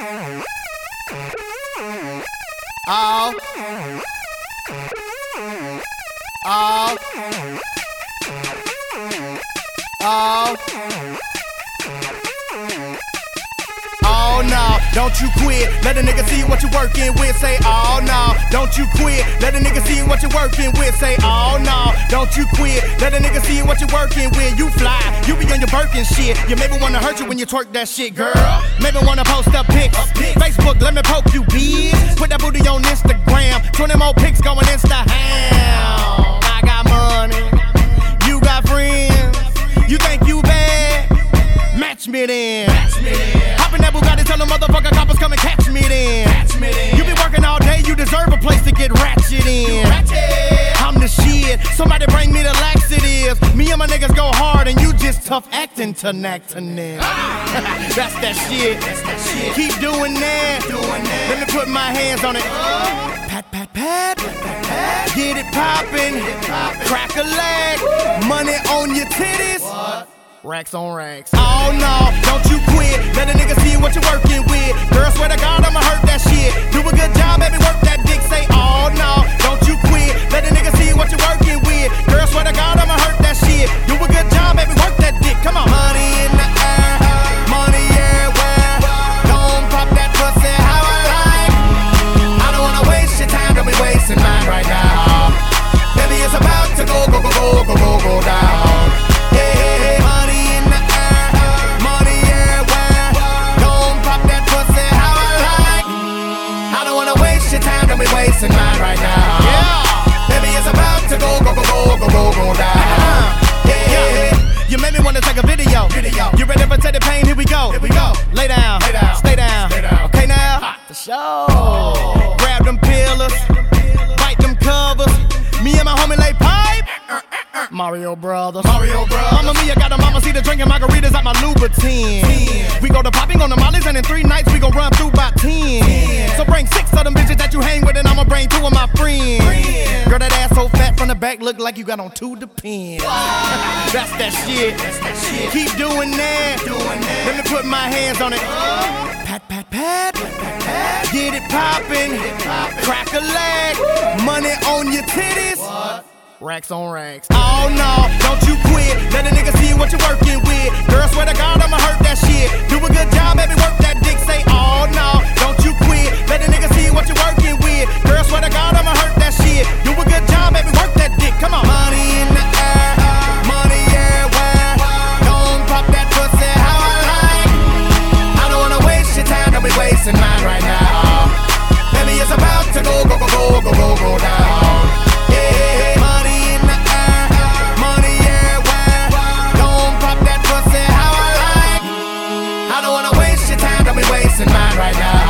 Oh no, don't you quit. Let a nigga see what you working with. Say, oh no, don't you quit. Let a nigga see what you working with. Say, oh no, don't you quit. Let a nigga see what you working with. You fly, you be on your Birkin shit. You maybe wanna hurt you when you twerk that shit, girl. Maybe wanna post up pics. Facebook, let me poke you, bitch. Put that booty on Instagram. 20 more pics going Insta-ham. I got money, you got friends. You think you bad? Match me then. Hop in that Bugatti, tell them motherfucker coppers come and catch me then. You be working all day, you deserve a place to get ratchet in. I'm the shit, somebody bring me the laxatives. Me and my niggas go hard and you just tough acting to knack to nip. That's that shit. Keep doing that. Let me put my hands on it. Pat, pat, pat. Get it poppin'. Crack a leg. Money on your titties. Racks on racks. Oh no, don't you quit. Let a nigga see what you're working with. Girl, swear to God, I'ma hurt that shit. Do a good job, baby, work that dick. Say, oh no, don't you quit. Let a nigga see what you're working with. Girl, swear to God, I'ma hurt that shit. Do a good job, baby, work that dick. Come on. Money in the air, money everywhere. Don't pop that pussy how I like. I don't wanna waste your time, don't be wasting mine right now. Baby, it's about to go down. Don't be wasting mine right now. Yeah, baby, it's about to go down. Yeah. You made me wanna take a video. You ready for take the pain? Here we go. Lay down, stay down. Okay now, for sure. Grab them pillars, bite them covers. Me and my homie lay pipe. Mario Brothers. Mama Mia got a mama see the drinking margaritas at my Louboutin. We go to popping on the mollies and in 3 nights we gon' run through about 10. So bring 6 of them bitches that you hang with and I'ma bring 2 of my friends. Girl, that ass so fat from the back look like you got on 2 Depends. That's that shit. Keep doing that. Let me put my hands on it. Pat, pat, pat. Get it poppin'. Crack a leg. Money on your titties. Racks on racks. Oh no, don't you quit. Let a nigga see what you're working with. Girl, swear to God, I'ma hurt that shit. Do a good job, baby, work that dick. Say, oh no, don't you quit. Let a nigga see what you're working with. Girl, swear to God, I'ma hurt that shit. Do a good job, baby, work that dick. Come on. Money in the air, money everywhere. Don't pop that pussy how I like. I don't wanna waste your time, don't be wasting mine right now. Baby, it's about to go down. Yeah. Wasting mine right now.